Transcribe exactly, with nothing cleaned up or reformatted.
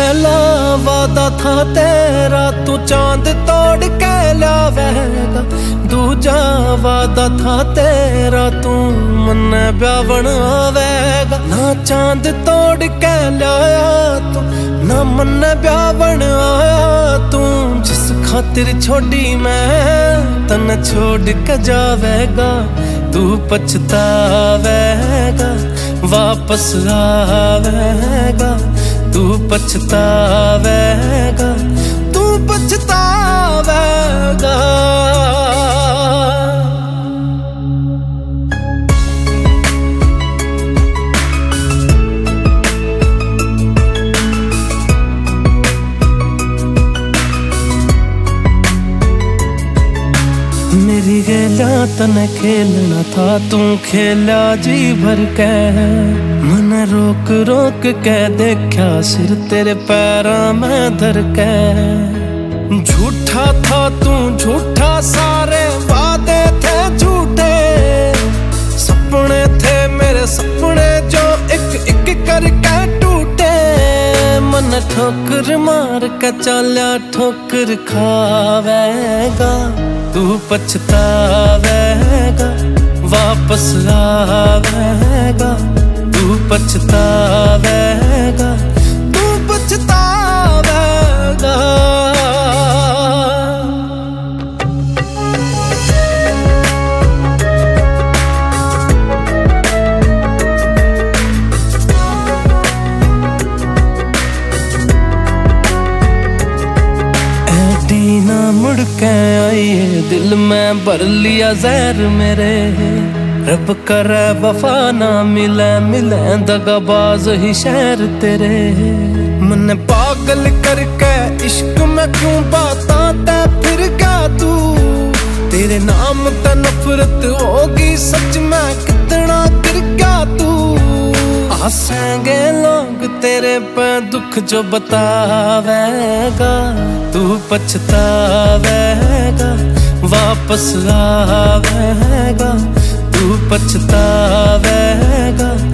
पहला वादा था तेरा तू चांद तोड़ के लावेगा, दूजा वादा था तेरा तू मन्ने ब्यावन आवेगा। ना चांद तोड़ के लाया तू ना मन्ने ब्यावन आया तू, जिस खातिर छोड़ी मैं तन छोड़ के जावेगा। तू पछतावेगा वापस आवेगा, तू पछतावेगा तू पछतावेगा। मेरी गेला तने खेलना था तू खेला जी भर के, मन रोक रोक के देखा सिर तेरे पैरां में धर के। झूठा था तू झूठा सारे वादे थे झूठे, सपने थे मेरे सपने जो एक एक करके टूटे। मन ठोकर मार के चला ठोकर खावेगा, तू पछतावेगा वापस आवेगा। तू पछतावेगा तू पछतावेगा। मुड़ के आइए दिल में भर लिया जहर मेरे, रब करे वफा ना मिले मिले दगाबाज ही शहर तेरे। मन पागल करके इश्क में क्यों बाता ते फिर क्या तू, तेरे नाम का नफरत होगी सच में कितना गिर क्या तू। हंसेंगे लोग तेरे पे दुख जो बतावेगा, तू पछतावेगा वापस आवेगा। तू पछतावेगा